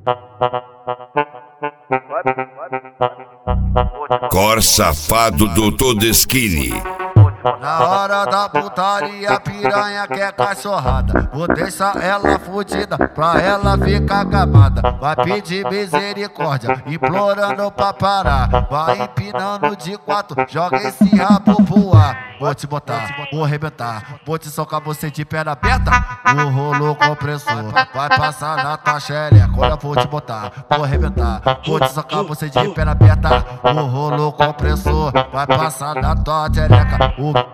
Cor safado do Todeschini. Na hora da putaria, piranha quer cachorrada. Vou deixar ela fudida pra ela ficar acabada. Vai pedir misericórdia, implorando pra parar. Vai empinando de quatro, joga esse rabo pro ar. Vou te botar, vou arrebentar, vou te socar você de perna aberta. O rolo compressor vai passar na tua xereca. Olha, vou te botar, vou arrebentar, vou te socar você de perna aberta. O rolo compressor vai passar na tua xereca.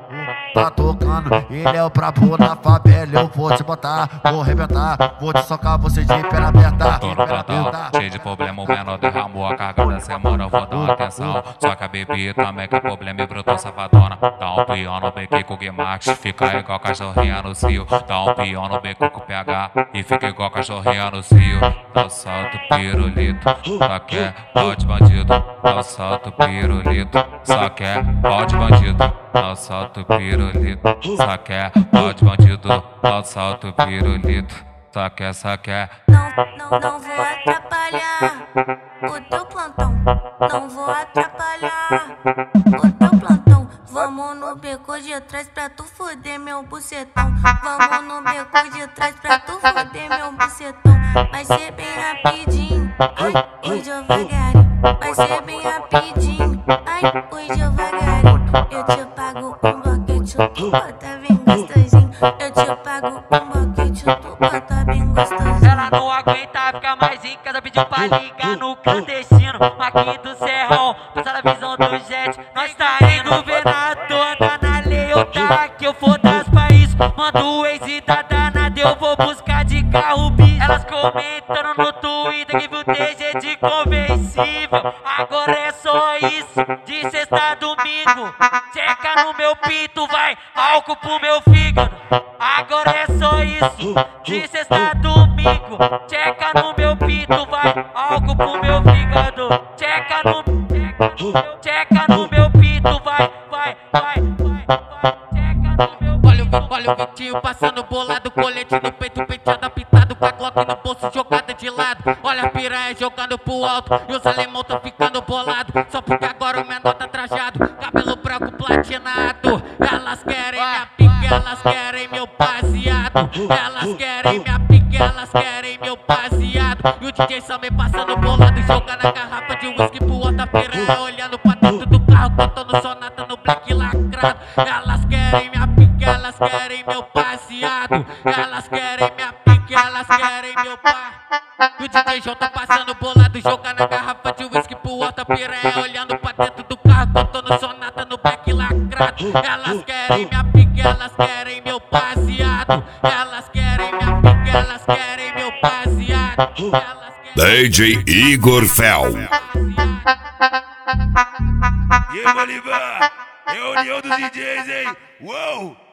Tá tocando, ele é o brabo na favela. Eu vou te botar, vou arrebentar, vou te socar você de perna aberta. Tô no plantão, cheio de problema, o menor derramou a carga da semana. Eu vou dar uma atenção, só que a bebê também que é problema e brotou safadona. Dá um pião no beco com o Guimax, fica igual cachorrinha no cio. Dá um pião no beco com o PH e fica igual cachorrinha no cio. Dá o salto pirulito, só quer pau de bandido. Dá o salto pirulito, só quer pau de bandido. Dá o salto pirulito, só quer pau de bandido. Dá o salto pirulito, só quer. Não vou atrapalhar o teu plantão. Não vou atrapalhar o teu plantão. Vamos no beco de trás pra tu foder meu bucetão. Vamos no beco de trás pra tu foder meu bucetão. Vai ser bem rapidinho, ai, oi devagarinho. Vai ser bem rapidinho, ai, oi devagarinho. Eu te pago um boquete, tu bota bem gostosinho. Eu te pago um boquete, tu bota bem gostosinho. Ela não aguenta ficar mais em casa, pediu pra ligar no clandestino. Aqui do Serrão, passar a visão do jet. Nós tá indo ver na dona, na leota que eu for das países. Manda o ex da danada, eu vou buscar de carro bicho. Elas comentando no Twitter que viu TG de conversível. Agora é só isso, de sexta a domingo. Checa no meu pinto, vai, álcool pro meu fígado. Agora é só isso, de sexta a domingo. Checa no meu pinto, vai, álcool pro meu fígado. Checa no meu pinto, vai. Olha o Vitinho passando bolado, colete no peito, penteado pintado, com a Glock no bolso jogada de lado. Olha a piranha jogando pro alto e os alemão tão ficando bolado. Só porque agora o menor tá trajado, cabelo branco platinado. Elas querem minha pique, elas querem meu baseado. Elas querem minha pique, elas querem meu baseado. E o DJ Sammy passando bolado, jogando a garrafa de whisky pro outro. A piranha olhando pra dentro do carro, contando sonata no black lacrado. Elas querem minha pique, elas querem meu baseado. Elas querem minha pique, elas querem meu pá. E o DJ João tá passando bolado, jogando a garrafa de whisky pro outro. A piranha olhando pra dentro do carro, contando sonata no black lacrado. Elas querem minha pique, elas querem meu baseado. Elas querem minha pique, elas querem meu baseado. DJ Igor Fel. E aí, Bolivar? É a união dos DJs, hein? Uou!